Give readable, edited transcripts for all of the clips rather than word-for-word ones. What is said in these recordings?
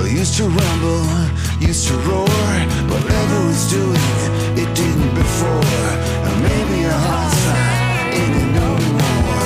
Used to rumble, used to roar. Whatever it's doing, it didn't before. Or maybe your heart's not in it no more.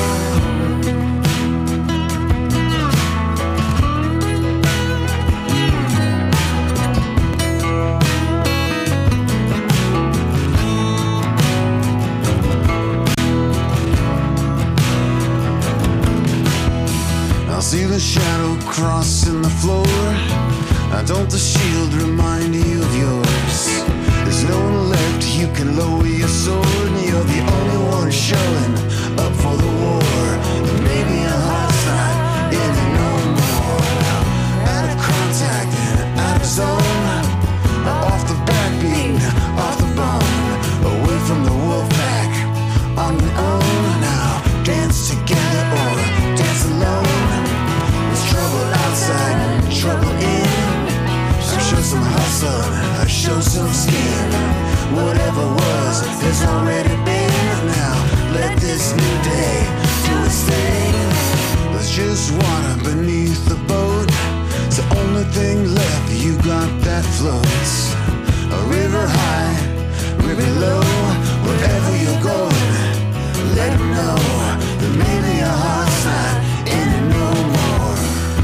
I see the shadow crossing the floor. Don't the shield remind you of yours? There's no one left, you can lower your sword. And you're the only one showing up for the war. And maybe your heart's not in it no more. Out of contact and out of zone. Off the backbeat, off the bone. Away from the wolf pack, on your own. Now dance together or dance alone. There's trouble outside, trouble in. Show some hustle, show some skin. Whatever was, there's already been. Now let this new day do its thing. There's just water beneath the boat. It's the only thing left, you got that floats. A river high, river low. Wherever you're going, let them know that maybe your heart's not in it no more.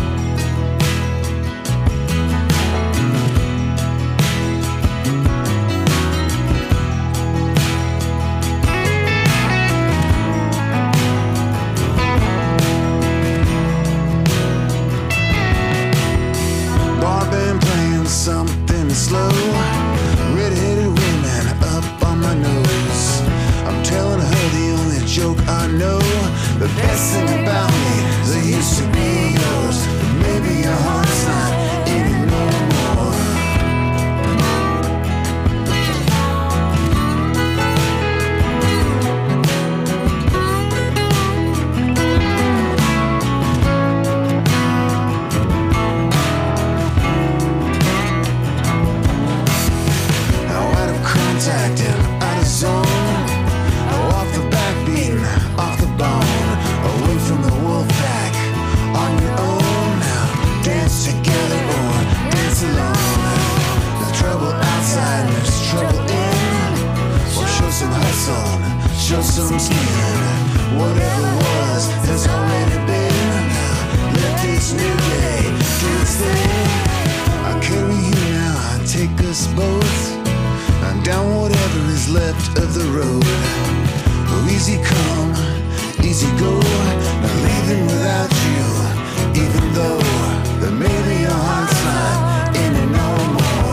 Something slow, red-headed women up on my nose. I'm telling her the only joke I know. The best thing about me is I used to be yours. But maybe your heart's not in it no more. Out of zone, off the backbeat, off the bone, away from the wolf pack, on your own. Now dance together or dance alone. There's trouble outside, there's trouble in. Well, show some hustle, show some skin. Whatever was, there's already been. Now let this new day do its thing. I carry you now, I take us both down whatever is left of the road. Oh, easy come, easy go. Not leaving without you, even though that maybe your heart's not in it no more.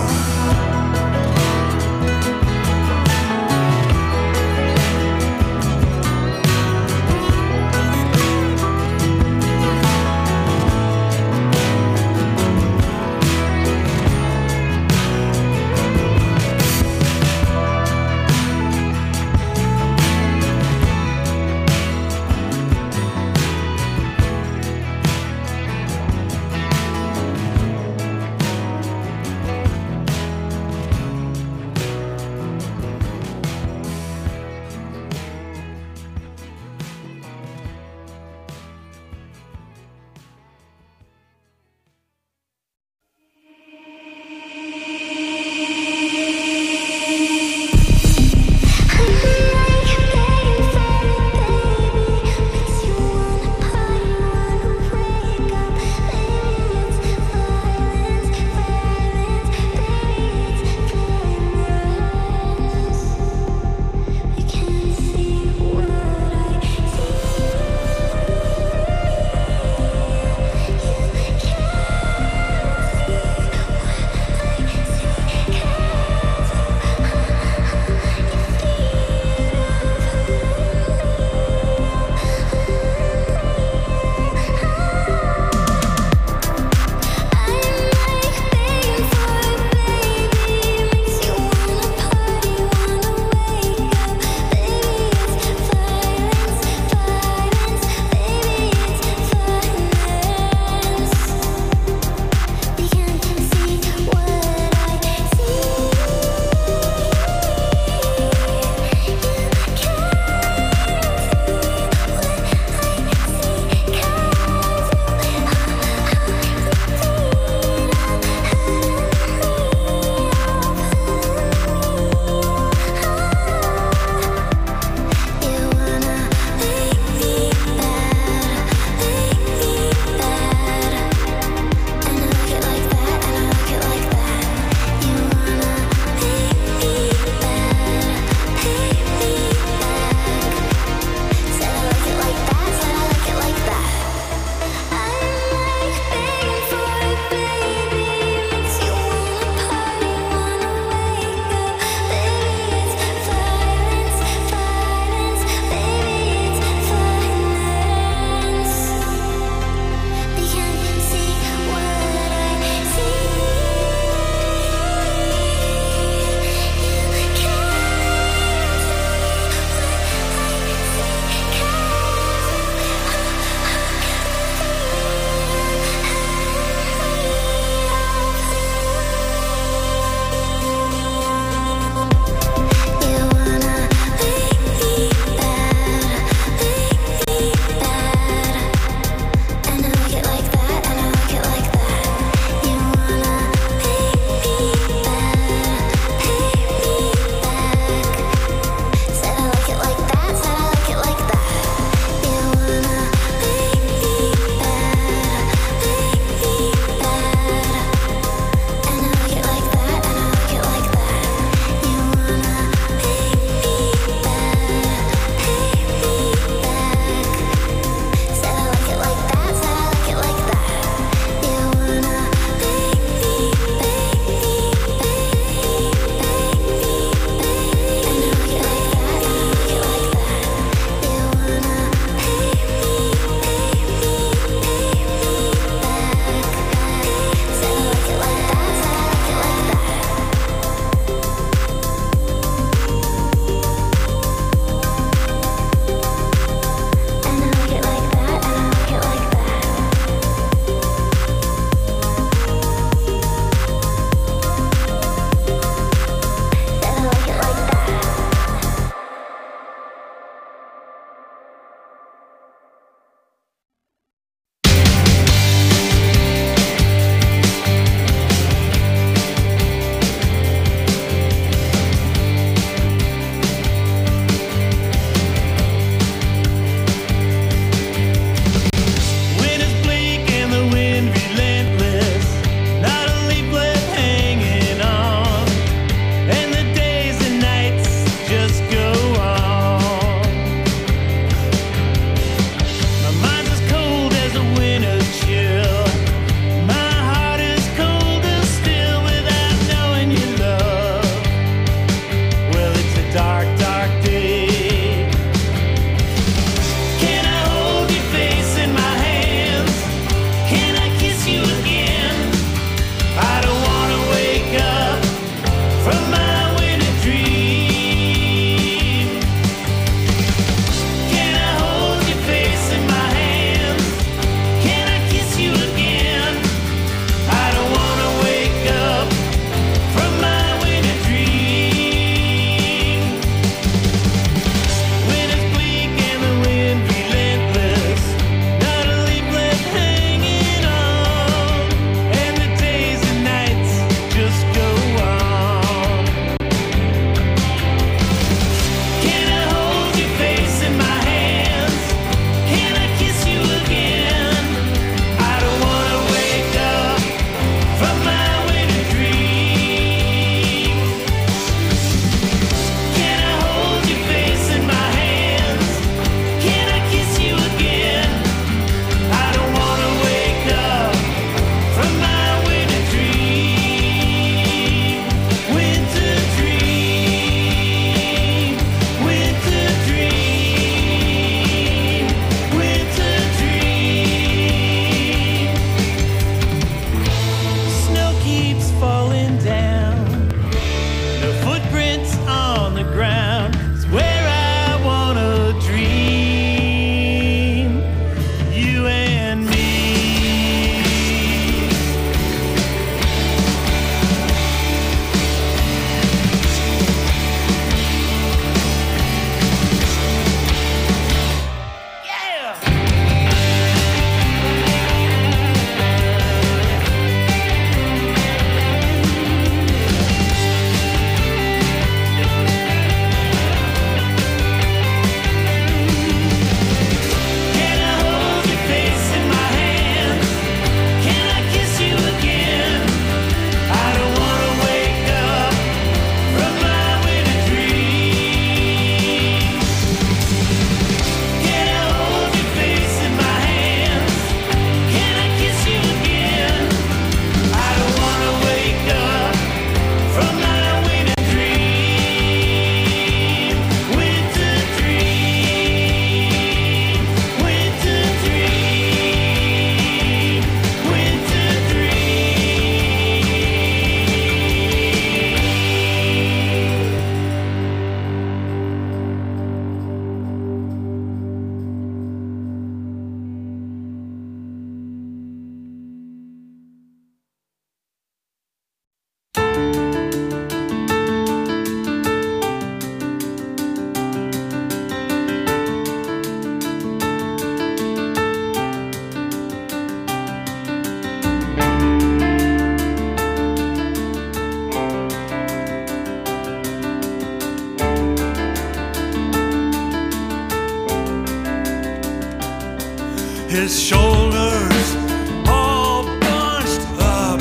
his shoulders all bunched up,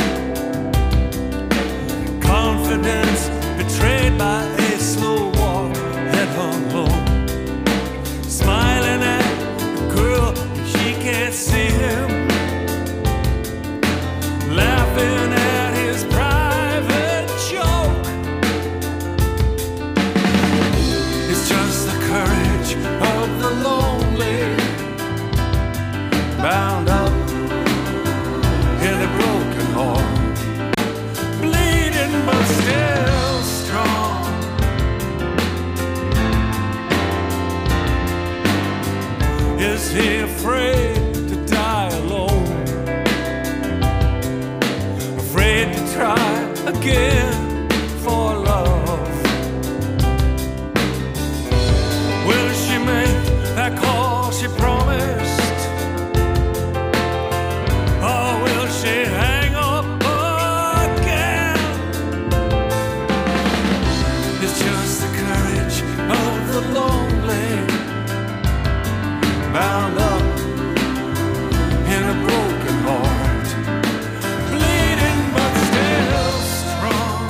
confidence betrayed by a slow walk, head hung low, smiling at the girl, she can't see him, laughing at his private joke. It's just the courage of the lonely, bound up in a broken heart, bleeding but still strong. Is he afraid to die alone? Afraid to try again for love? Will she make that call she promised? Or will she hang up again? It's just the courage of the lonely, bound up in a broken heart, bleeding but still strong.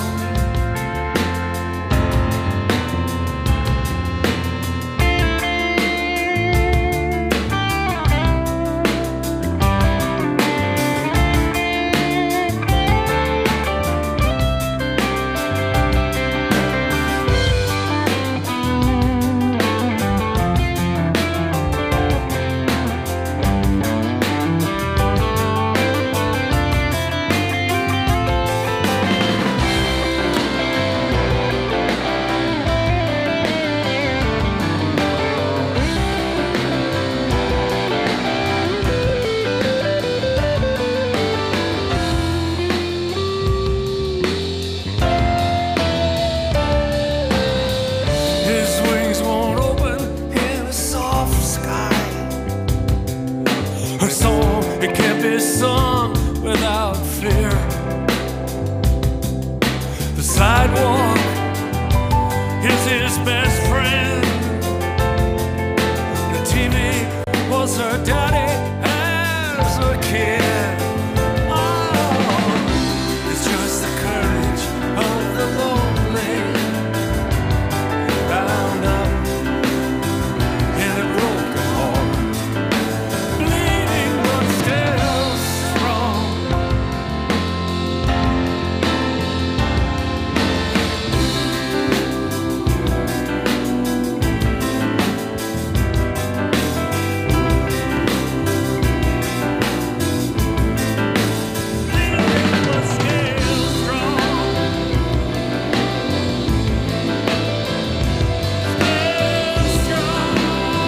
His wings won't open in a soft sky. Her song, it can't be sung without fear. The sidewalk is his best friend. The TV was her daddy as a kid. Oh, it's just the courage of the lonely, bound up in a broken heart, bleeding but still strong. Bleeding but still strong. Still strong.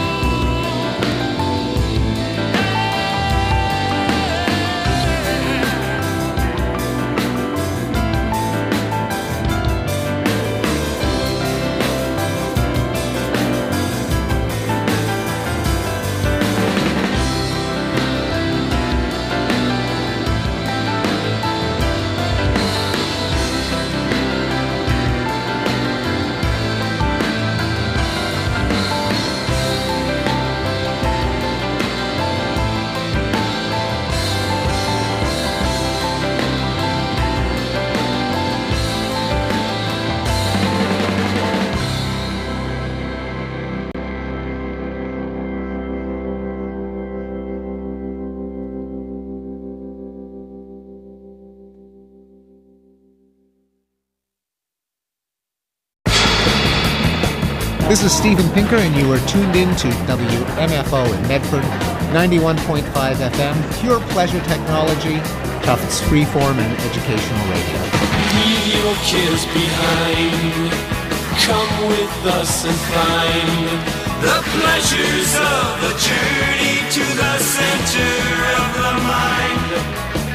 This is Steven Pinker, and you are tuned in to WMFO in Medford, 91.5 FM, pure pleasure technology, Tufts freeform and educational radio. Leave your cares behind. Come with us and find the pleasures of the journey to the center of the mind.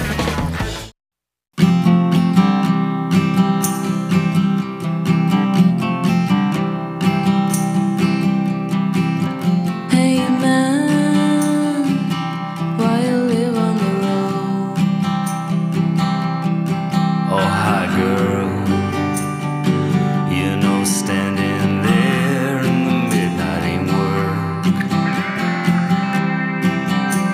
Hey man, why you live on the road? Oh, hi girl, you know standing there in the midnight ain't work.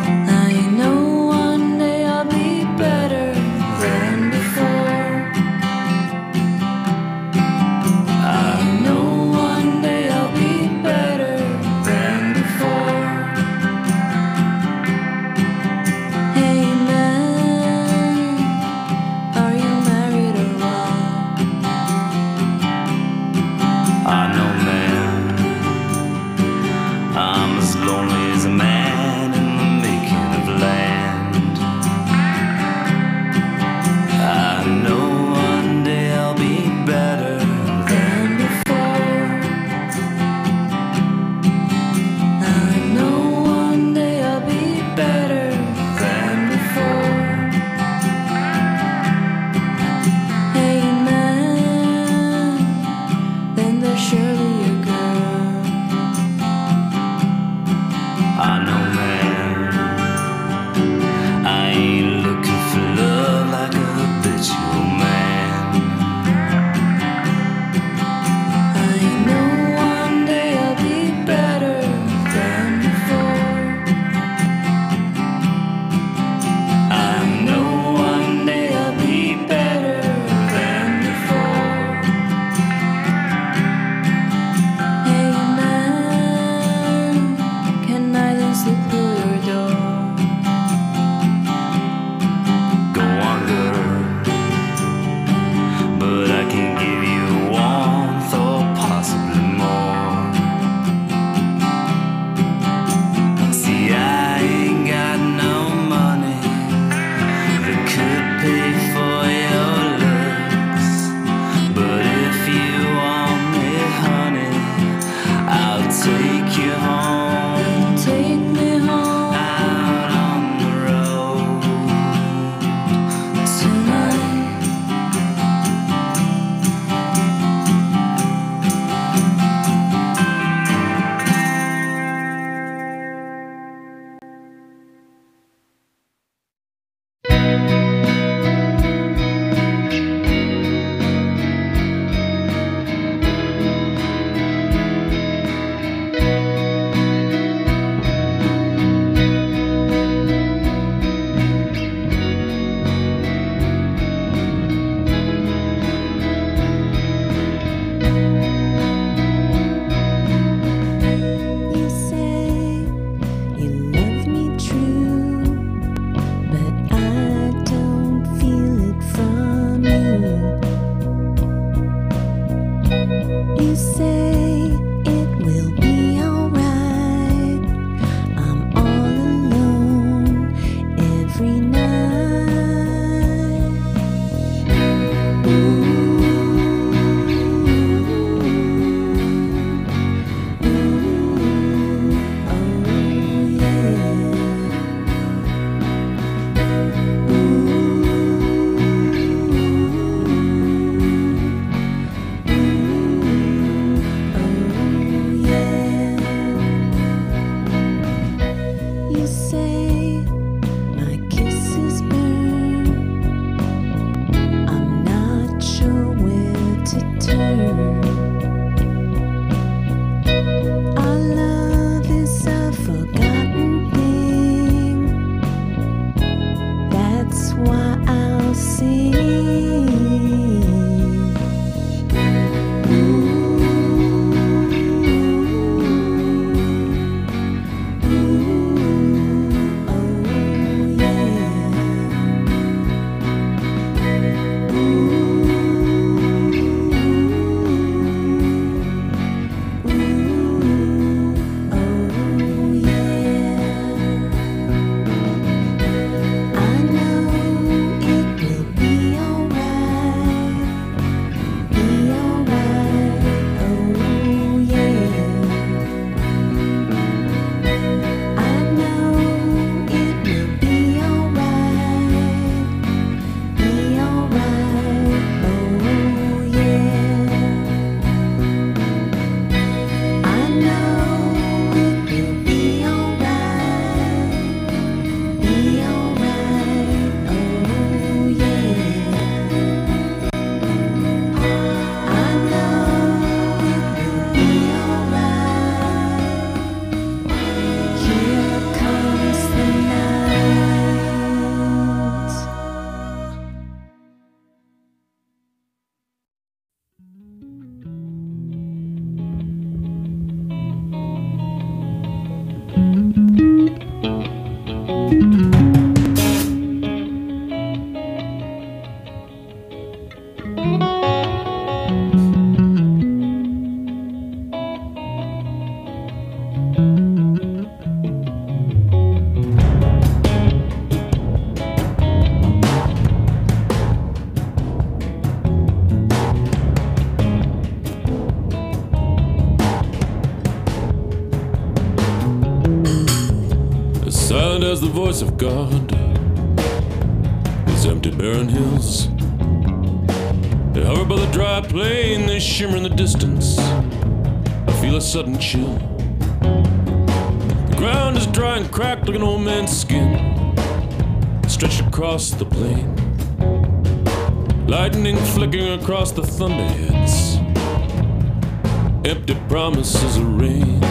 Silent as the voice of God, these empty barren hills, they hover by the dry plain, they shimmer in the distance. I feel a sudden chill. The ground is dry and cracked like an old man's skin, stretched across the plain. Lightning flickering across the thunderheads, empty promises of rain.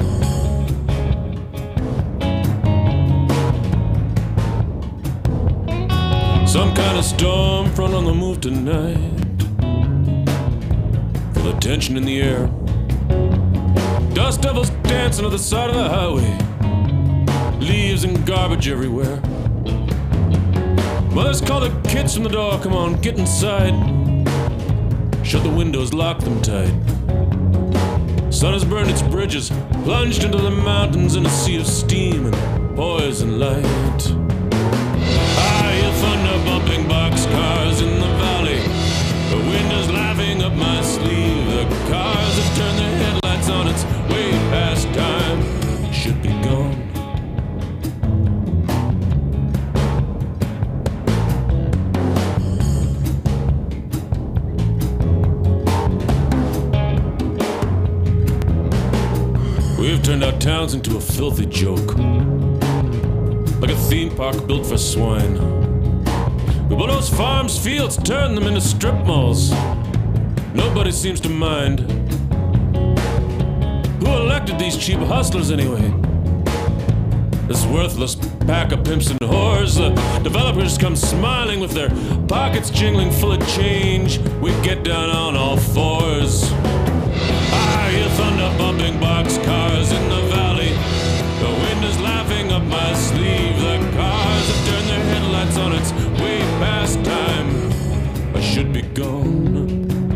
Some kind of storm front on the move tonight. Feel the tension in the air. Dust devils dancing to the side of the highway. Leaves and garbage everywhere. Mothers call the kids from the door, come on, get inside. Shut the windows, lock them tight. Sun has burned its bridges, plunged into the mountains in a sea of steam and poison light. Thunder bumping boxcars in the valley. The wind is laughing up my sleeve. The cars have turned their headlights on. It's way past time. Should be gone. We've turned our towns into a filthy joke, like a theme park built for swine. We bulldoze farms, fields, turn them into strip malls. Nobody seems to mind. Who elected these cheap hustlers anyway? This worthless pack of pimps and whores. The developers come smiling with their pockets jingling full of change. We get down on all fours. I hear thunder bumping boxcars in the valley. The wind is laughing up my sleeve. The cars have turned their headlights on. It's way past time. I should be gone.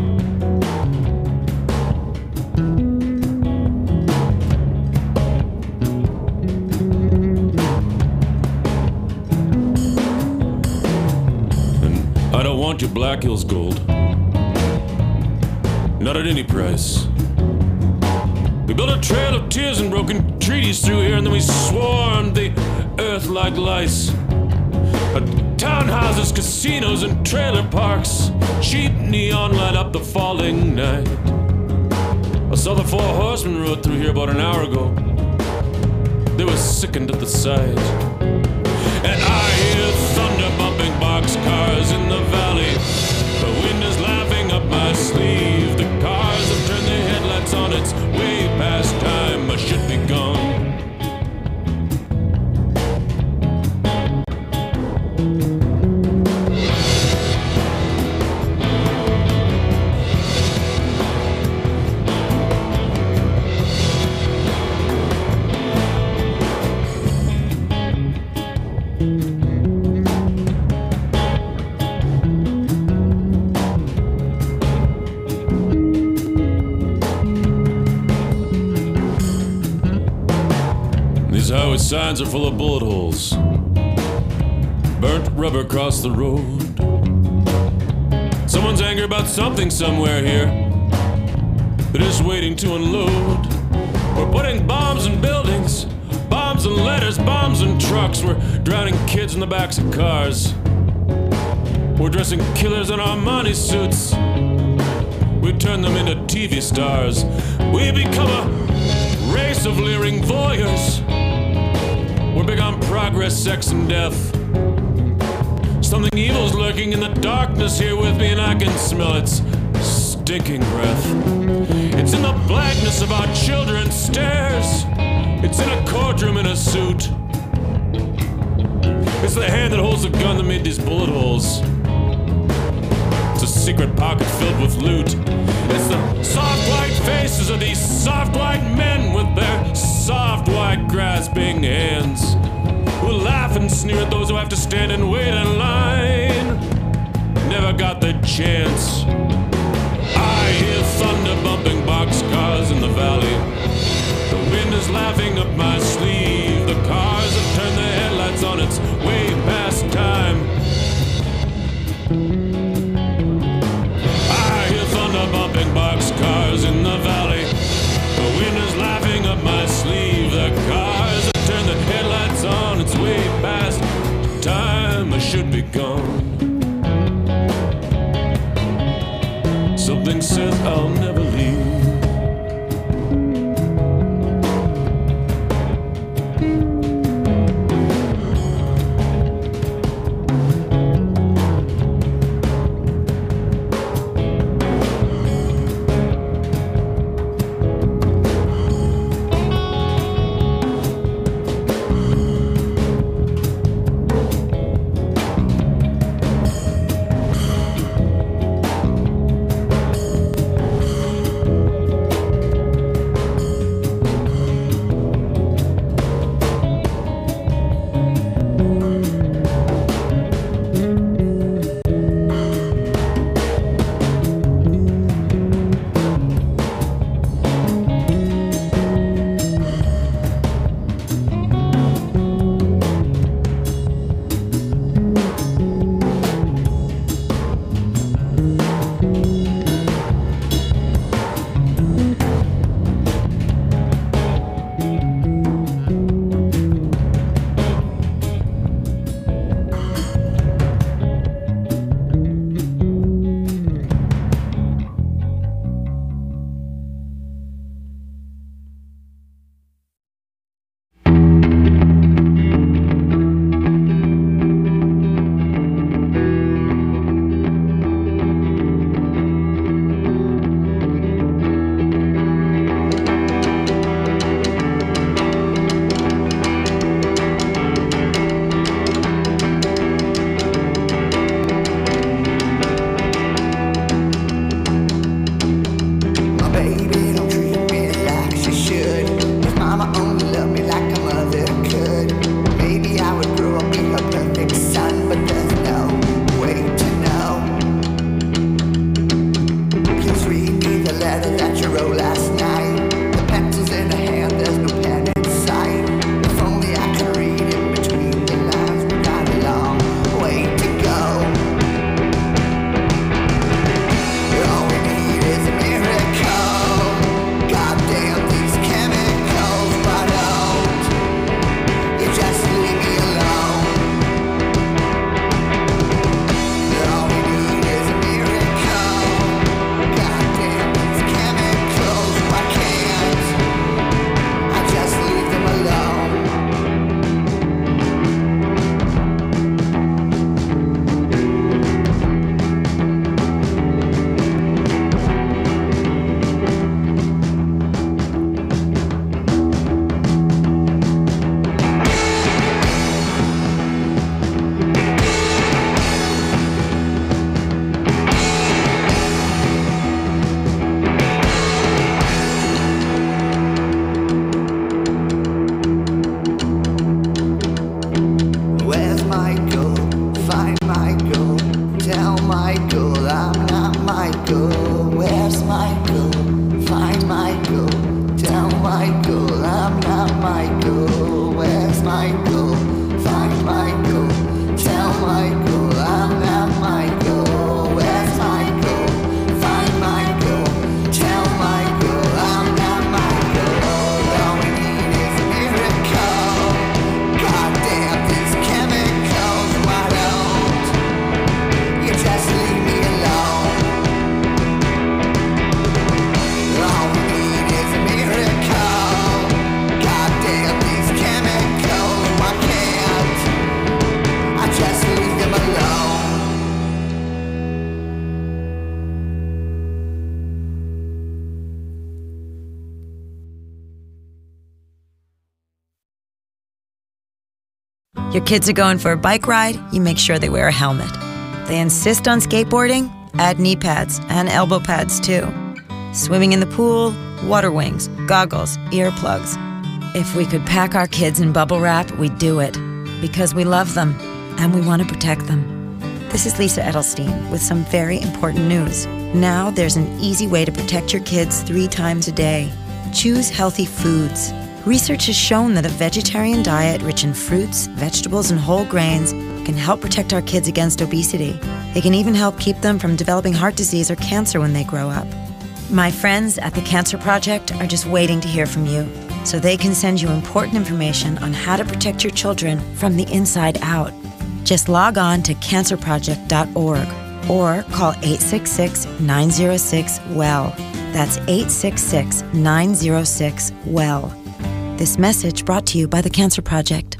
And I don't want your Black Hills gold. Not at any price. We built a trail of tears and broken treaties through here, and then we swarmed the earth like lice. Townhouses, casinos, and trailer parks. Cheap neon light up the falling night. I saw the 4 horsemen rode through here about an hour ago. They were sickened at the sight. And I hear thunder bumping boxcars in the valley. The wind is laughing up my sleeve. The cars have turned their headlights on. It's way past time. I should be gone. These highway signs are full of bullet holes. Burnt rubber across the road. Someone's angry about something somewhere here. They're just waiting to unload. We're putting bombs in buildings, bombs in letters, bombs in trucks. We're drowning kids in the backs of cars. We're dressing killers in Armani suits. We turn them into TV stars. We become a race of leering voyeurs. We're big on progress, sex, and death. Something evil's lurking in the darkness here with me, and I can smell its stinking breath. It's in the blackness of our children's stares. It's in a courtroom in a suit. It's the hand that holds the gun that made these bullet holes. It's a secret pocket filled with loot. It's the soft white faces of these soft white men with their soft white grasping hands. who laugh and sneer at those who have to stand and wait in line. Never got the chance. I hear thunder bumping boxcars in the valley. The wind is laughing up my sleeve. The cars have turned their headlights on. It's way past time. I hear thunder bumping boxcars in the valley. The wind is laughing up my sleeve. The cars have turned their headlights on. It's way past time. I should be gone. Something says I'll never leave. Your kids are going for a bike ride, you make sure they wear a helmet. They insist on skateboarding, add knee pads and elbow pads too. Swimming in the pool, water wings, goggles, earplugs. If we could pack our kids in bubble wrap, we'd do it. because we love them and we want to protect them. This is Lisa Edelstein with some very important news. Now there's an easy way to protect your kids 3 times a day. Choose healthy foods. Research has shown that a vegetarian diet rich in fruits, vegetables, and whole grains can help protect our kids against obesity. It can even help keep them from developing heart disease or cancer when they grow up. My friends at the Cancer Project are just waiting to hear from you, so they can send you important information on how to protect your children from the inside out. Just log on to cancerproject.org or call 866-906-WELL. That's 866-906-WELL. This message brought to you by the Cancer Project.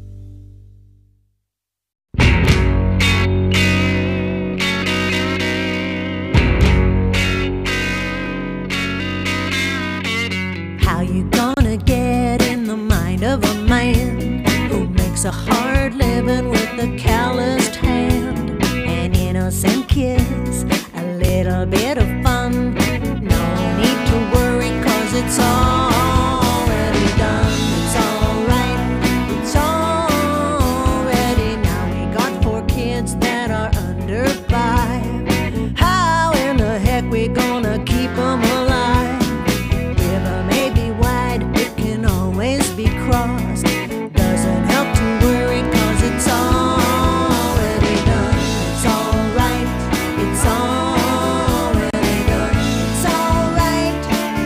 How you gonna get in the mind of a man who makes a hard living with a calloused hand? An innocent kiss, a little bit of fun. No need to worry, 'cause it's already done. It's alright, it's already now. We got 4 kids that are under 5. How in the heck we gonna keep them alive? River may be wide, it can always be crossed. Doesn't help to worry, 'cause it's already done. It's alright, it's already done. It's alright.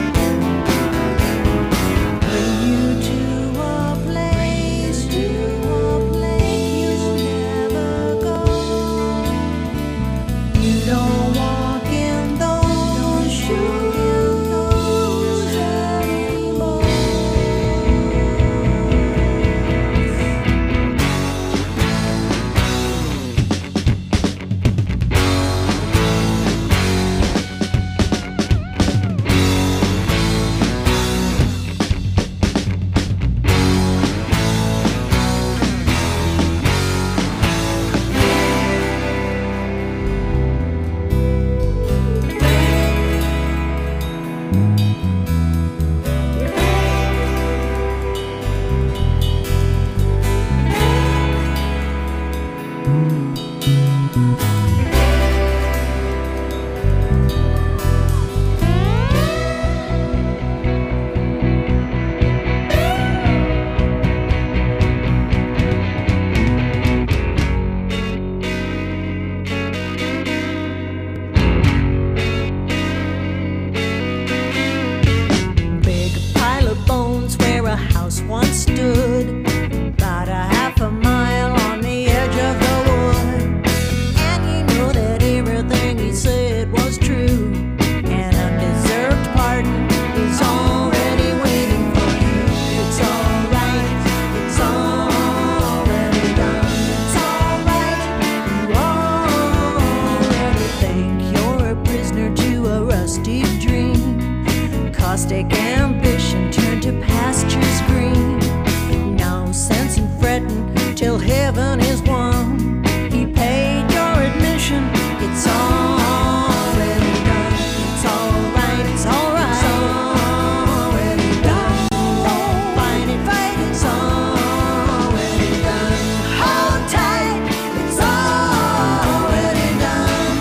Bring you to a place you never go. You don't walk in those shoes anymore. Big pile of bones where a house once stood, about a half a mile on the edge of the wood. And you know that everything he said was true. An undeserved pardon is already waiting for you. It's alright, it's already done. It's alright, you already think you're a prisoner to a rusty dream. Caustic ambition turned to pastures green. No sense in fretting till heaven is won. He paid your admission. It's already done. It's alright. It's alright. It's already done. Don't fight it. It's already done. Hold tight. It's already done.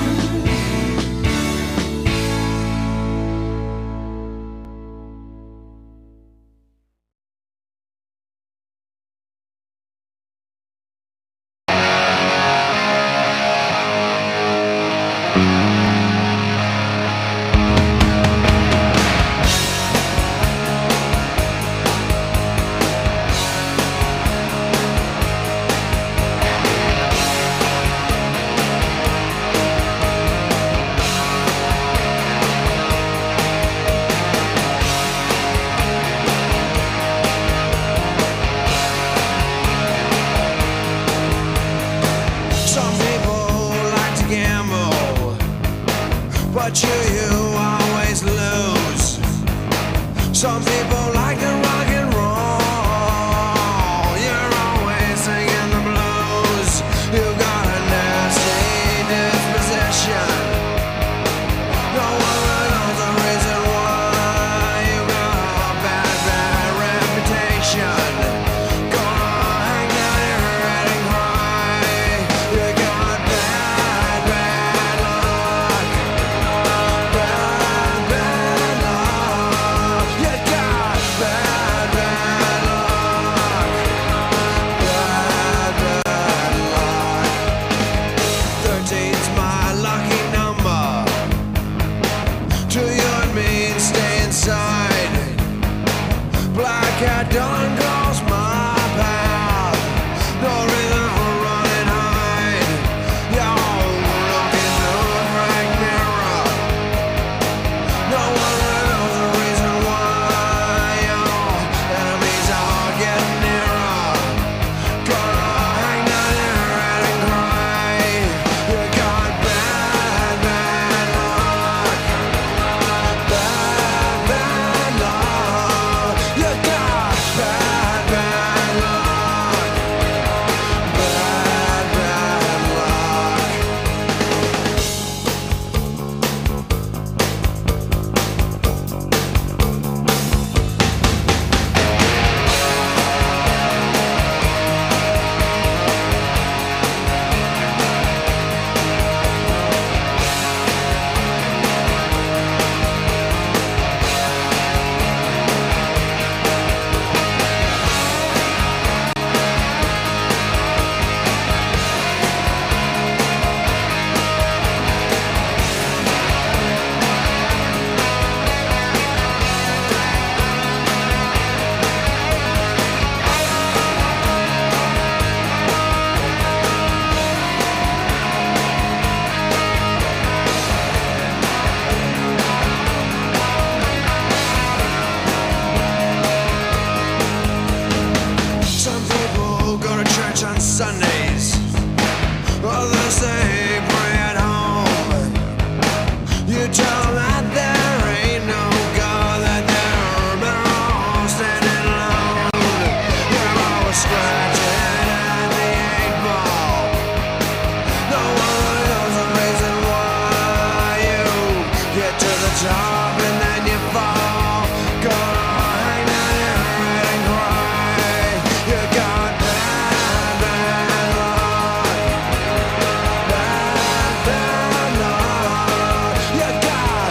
Some people like to gamble, but you always lose. Some people like to rock and roll. You're always singing the blues. You got a nasty disposition. No one knows the reason why. You got a bad reputation. Gonna hang down your side. Black cat dawn calls my path. No reason for running hide. Y'all look in the right mirror. No one knows the reason why. Y'all enemies are getting nearer. Gonna hang down your head and cry. You got bad, bad luck. Bad, bad luck. You got bad, bad luck. Bad, bad luck. Some people go to church on Sundays. Others they pray at home. You tell them that there ain't no God, that they're better off standing alone. You're always scratching at the 8 ball. No one knows the reason why you get to the top and then you fall. Gonna hang down your head and cry. You got bad, bad luck. Bad, bad luck. You got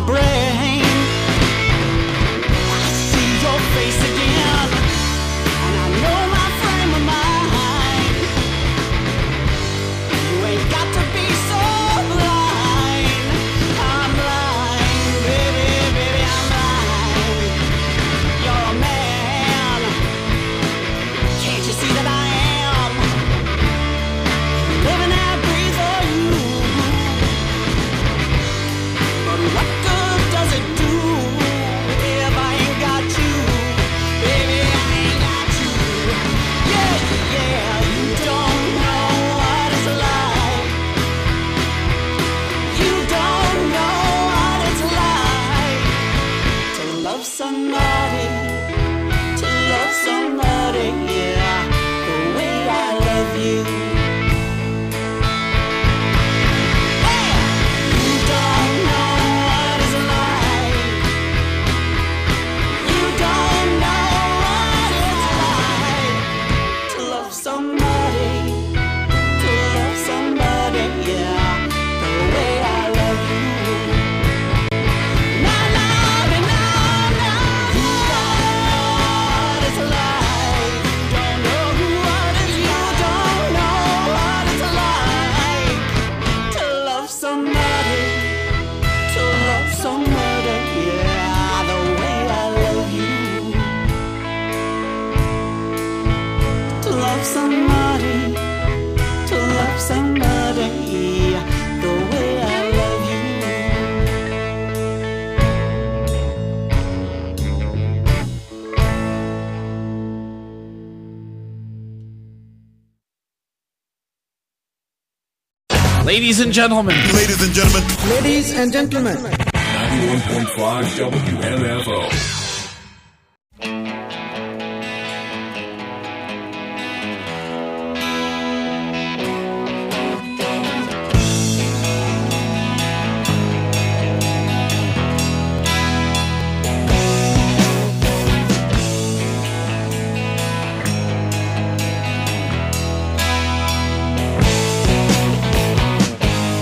brain. I see your face again, and I know my frame of mind. You ain't got to be so blind. I'm blind, baby, baby, I'm blind. You're a man. Can't you see that I am living and breathe for you? But what good does it do if I ain't got you? Baby, I ain't got you. Yeah, yeah, you don't know what it's like. You don't know what it's like to love somebody, to love somebody, yeah, the way I love you. Hey! You don't know what it's like. You don't know what it's like to love somebody, yeah, the way I love you. No, no, no, no, no. You don't know what it's like. You don't know what it's. You don't know what it's like to love somebody, yeah, the way I love you. To love somebody, yeah, the way I love you. Ladies and gentlemen. Ladies and gentlemen. Ladies and gentlemen. 91.5 WMFO.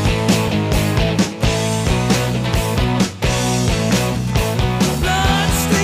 Blood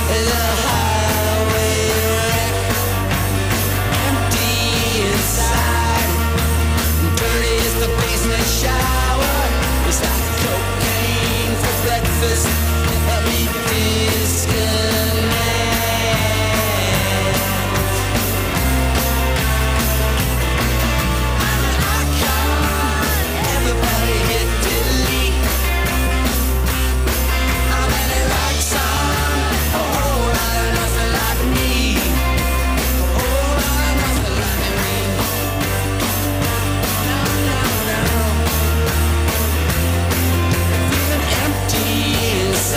is a highway wreck. Empty inside, dirty as the basement shower. It's like cocaine for breakfast. Help me disconnect. Everybody hit delete. How many likes on? A whole lot of nothing like me. A whole lot of nothing like me. No, no, no. Feeling empty inside.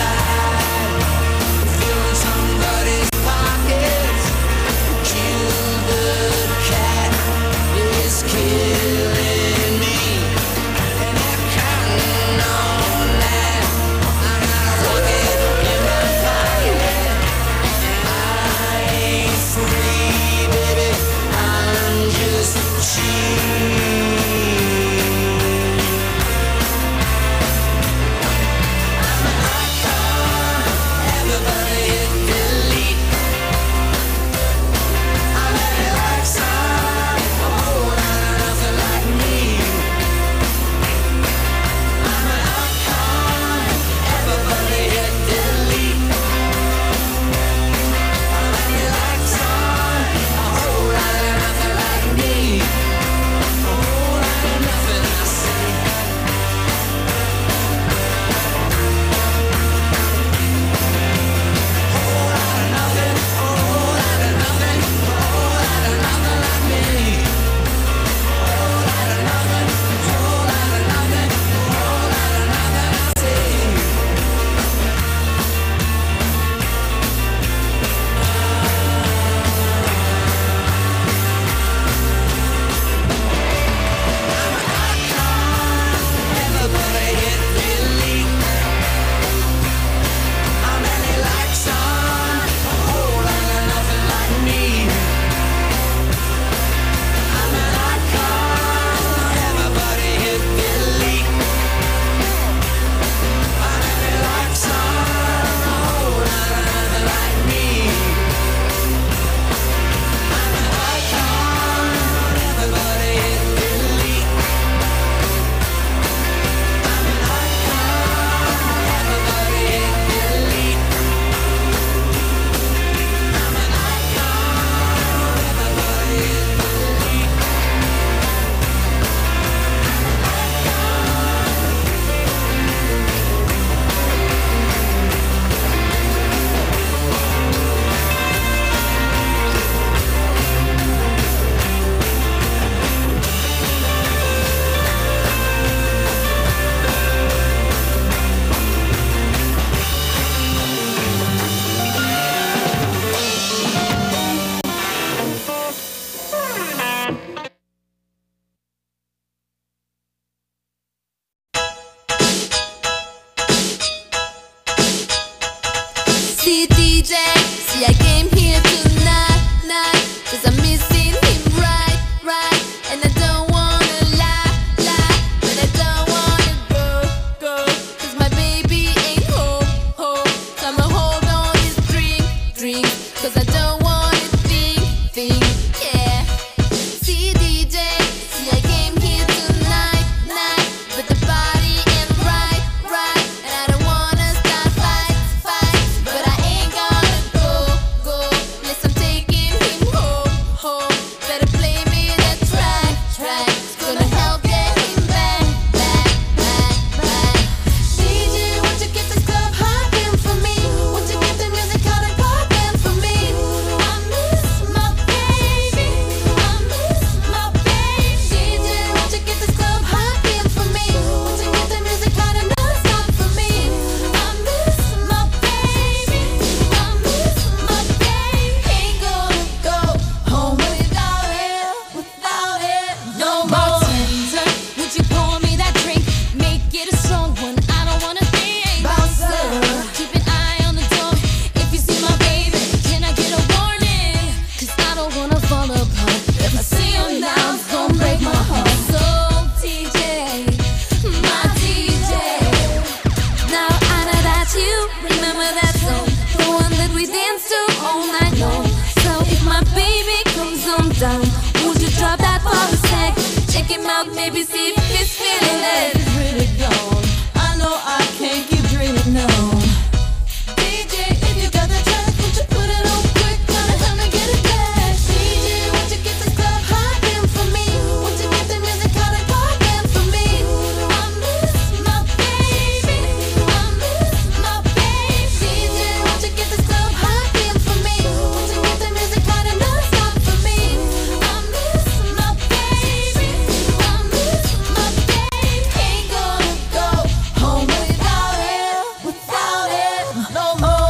all night long. So if my baby comes on down, would you drop that for a sec? Check him out, maybe see if he's feeling it. It's really gone. I know I can't keep dreaming on. DJ, if you got the track, would you put it on quick? Gonna help me get it back. DJ, won't you get this club hopping for me? Won't you get the music kind of talking for me? I miss my baby. I miss my baby. DJ, won't you get this club hopping for me? Won't you get the music kind of non-stop for me? I miss my baby. I miss my baby. Ain't gonna go home without it, no more.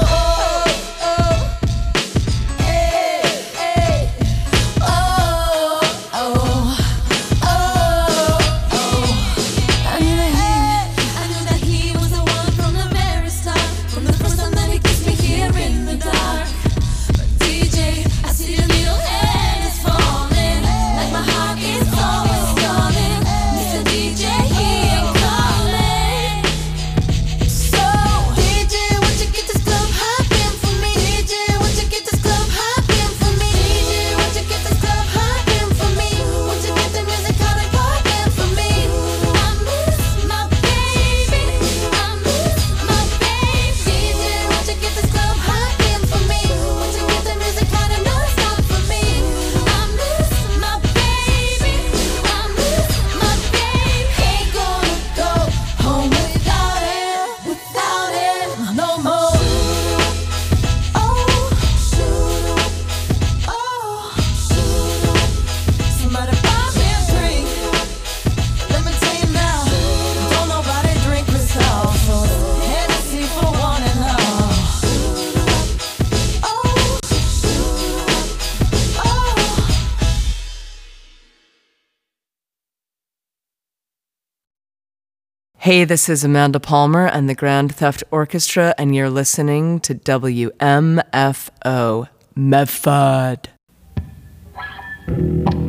Hey, hey, oh, oh, oh, oh. I knew that he was the one from the very start, from the first time that he kissed me here in the dark. But DJ, I see the needle and it's falling, like my heart is always stalling. Mr. DJ, he ain't calling. So DJ, won't you get this club hopping for me? DJ, won't you get this club hopping for me? DJ, won't you get this club hopping for me? Won't you get the music kind of talking for me? I miss my baby. I miss my baby. DJ, won't you get this club hopping for me? Won't you get the music kind of non-stop for me? I miss my baby. I miss my baby. Ain't gonna go home without it, no more. Somebody buy me a drink. Let me tell you now, don't nobody drink this all. So Hennessy for one and all. Hey, this is Amanda Palmer and the Grand Theft Orchestra, and you're listening to WMFO Medford.